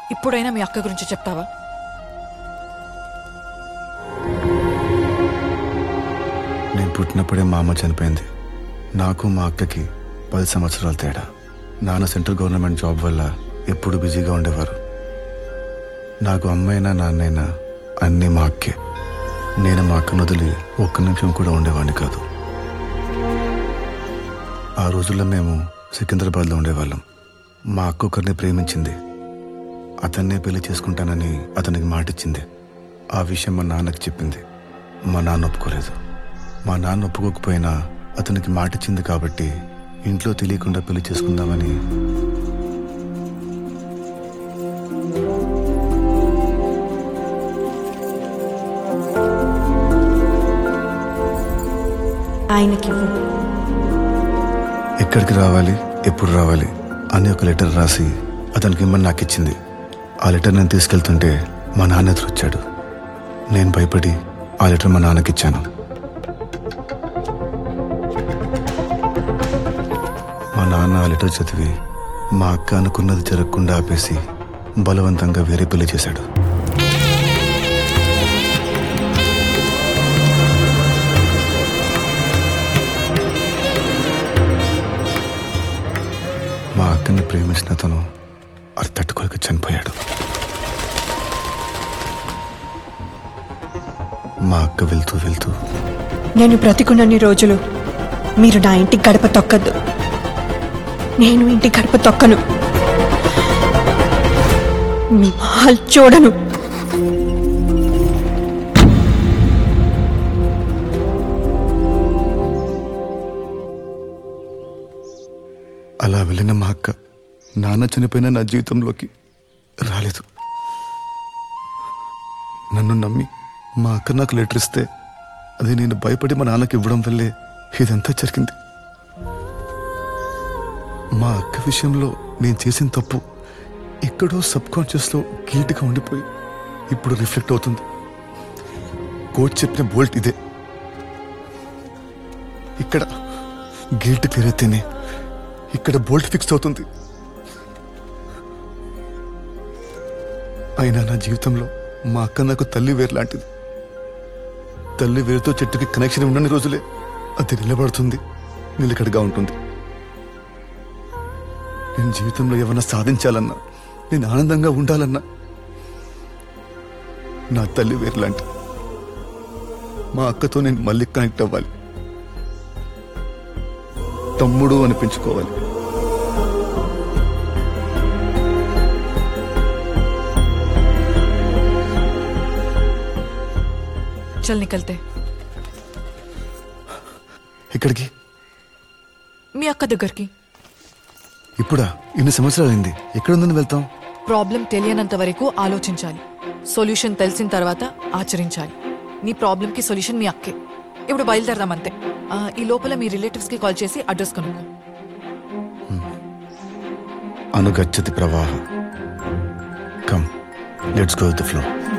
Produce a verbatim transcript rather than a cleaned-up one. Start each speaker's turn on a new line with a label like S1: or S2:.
S1: ఇప్పుడైనా మీ అక్క గురించి చెప్తావా?
S2: నేను పుట్టినప్పుడే మా అమ్మ చనిపోయింది. నాకు మా అక్కకి పది సంవత్సరాల తేడా. నాన్న సెంట్రల్ గవర్నమెంట్ జాబ్ వల్ల ఎప్పుడు బిజీగా ఉండేవారు. నాకు అమ్మైనా నాన్నైనా అన్నీ మా అక్కే. నేను మా అక్కను వదిలి ఒక్క నిమిషం కూడా ఉండేవాడిని కాదు. ఆ రోజుల్లో మేము సికింద్రాబాద్లో ఉండేవాళ్ళం. మా అక్క ఒకరిని ప్రేమించింది. అతన్నే పెళ్లి చేసుకుంటానని అతనికి మాటిచ్చింది. ఆ విషయం మా నాన్నకి చెప్పింది. మా నాన్న ఒప్పుకోలేదు. మా నాన్న ఒప్పుకోకపోయినా అతనికి మాటిచ్చింది కాబట్టి ఇంట్లో తెలియకుండా పెళ్లి చేసుకుందామని
S3: ఆయనకి
S2: ఎక్కడికి రావాలి, ఎప్పుడు రావాలి అని ఒక లెటర్ రాసి అతనికి ఇమ్మని నాకు ఇచ్చింది. ఆ లెటర్ నేను తీసుకెళ్తుంటే మా నాన్న ఎదురొచ్చాడు. నేను భయపడి ఆ లెటర్ మా నాన్నకి ఇచ్చాను. మా నాన్న ఆ లెటర్ చదివి మా అక్క అనుకున్నది జరగకుండా ఆపేసి బలవంతంగా వేరే పెళ్లి చేశాడు. మా అక్కని ప్రేమించిన అతను అది తట్టుకోలేక చనిపోయాడు. మా అక్క వెళ్తూ వెళ్తూ,
S3: నేను బ్రతికున్నన్ని రోజులు మీరు నా ఇంటి గడప తొక్కద్దు, నేను ఇంటి గడప తొక్కను, మీ మొహాలు చూడను.
S2: అలా వెళ్ళిన మా అక్క నాన్న చనిపోయిన నా జీవితంలోకి రాలేదు. నన్ను నమ్మి మా అక్క నాకు లెటర్ ఇస్తే అది నేను భయపడి మా నాన్నకి ఇవ్వడం వల్లే ఇదంతా జరిగింది. మా అక్క విషయంలో నేను చేసిన తప్పు ఎక్కడో సబ్ కాన్షియస్లో గిల్ట్గా ఉండిపోయి ఇప్పుడు రిఫ్లెక్ట్ అవుతుంది. కోచ్ చెప్పిన బోల్ట్ ఇదే. ఇక్కడ గిల్ట్ క్లియర్ అయితేనే ఇక్కడ బోల్ట్ ఫిక్స్ అవుతుంది. అయినా నా జీవితంలో మా అక్క నాకు తల్లి వేరు లాంటిది. తల్లి వేరుతో చెట్టుకి కనెక్షన్ ఉండని రోజులే అది నిలబడుతుంది, నిలకడగా ఉంటుంది. నేను జీవితంలో ఏమన్నా సాధించాలన్నా, నేను ఆనందంగా ఉండాలన్నా నా తల్లి వేరు లాంటి మా అక్కతో నేను మళ్ళీ కనెక్ట్ అవ్వాలి, తమ్ముడు అనిపించుకోవాలి.
S1: చల్ నికల్తే.
S2: ఇక్కడికి?
S1: మీ అక్క దగ్గరికి.
S2: ఇప్పుడా? ఇన్ని సంవత్సరాలైంది. ఎక్కడుందని వెళ్తాం?
S1: ప్రాబ్లం తెలియనంత వరకు ఆలోచించాలి, సొల్యూషన్ తెలిసిన తర్వాత ఆచరించాలి. నీ ప్రాబ్లంకి సొల్యూషన్ మీ అక్కే. ఇప్పుడు బయలుదేరదాం అంతే. ఈ లోపల మీ రిలేటివ్స్కి కాల్ చేసి అడ్రస్ కనుక్కో.
S2: అనుగచ్చతి ప్రవాహ. Come, let's go with the flow.